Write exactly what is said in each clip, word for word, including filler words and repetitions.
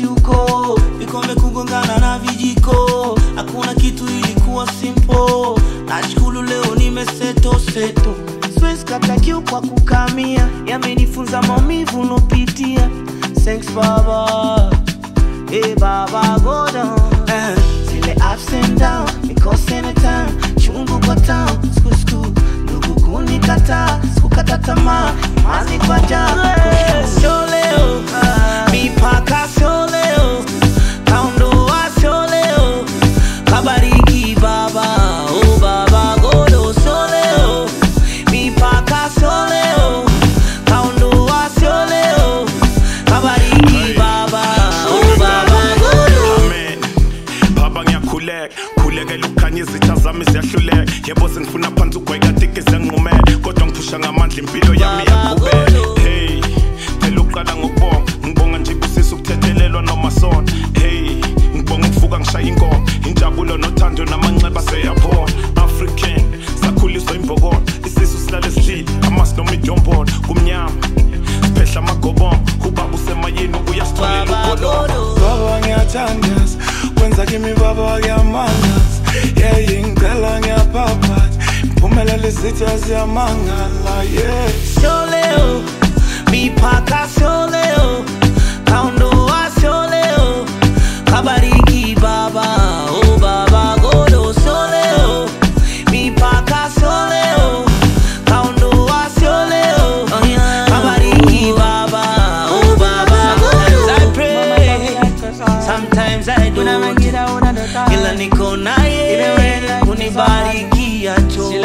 wakati uko vikombe kugongana na vijiko, hakuna kitu ilikuwa simple. Nashukuru leo nimeseto seto, siwezi kata kiu kwa kukamia, yamenifunza maumivu nopitia. Thanks baba, hey baba go down, uh, zile ups and down, mikose na time, chungu kwa town, sku sku, ndugu kunikata, sikukata tamaa, mazi kwa jabu. Sio leo, mipaka sio leo, kaondoa sio leo, kabariki baba, oh baba godo sio leo, mipaka sio leo, kaondoa sio leo, kabariki baba, oh baba godo. Amen. Baba ngiyakhuleka, khuleka lukhanya izitha zami ziyahluleka. Yebo sengifuna phansi ugwayekatike zenqume, kodwa ngiphusha ngamandla impilo yami yaqhubeka. Hey, phela uqala ngokubonga, ngibonga nje kusisa ukuthethelelwa noma sona. Hey, ngibonga ukuvuka ngishaya ingoma, injabulo nothando namanxeba seyabona. African, sakhuliswa imbokodo, isisu silale sidlile, amasi noma ijombolo, kumnyama. Siphehla amagobongo, ubaba usemayini uyasitholela ugolobo. Baba ngiyathandaza, kwenza kimi baba ngiyamangaza. Yeah, ingicela ngiyapaphatha, imphumelelo izitha ziyamangala. Yeah, sio leo, mipaka sio leo, kaondoa sio leo, kabariki baba, oh baba godo sio leo, mipaka sio leo, kaondoa sio leo, kabariki baba, oh baba godo. I pray, sometimes I do, ila niko naye, unibariki achoki.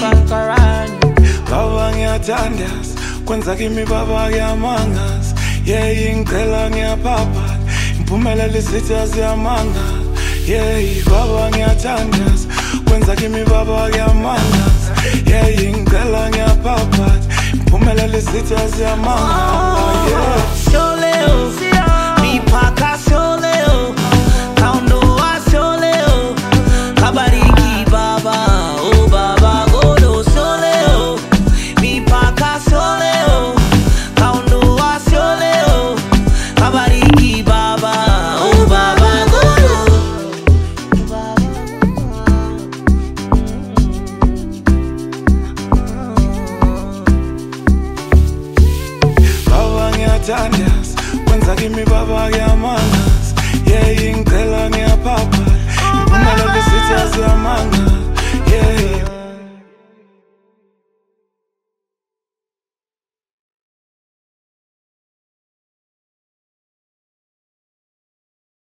baba ngiyathandaza, kwenza kimi baba ngiyamangaza. Yeah, ingicela ngiyapaphatha, imphumelelo izitha ziyamangala. Yeah, baba ngiyathandaza, kwenza kimi baba ngiyamangaza. Yeah, ingicela ngiyapaphatha, imphumelelo izitha ziyamangala. Yeah, sio leo, mipaka sio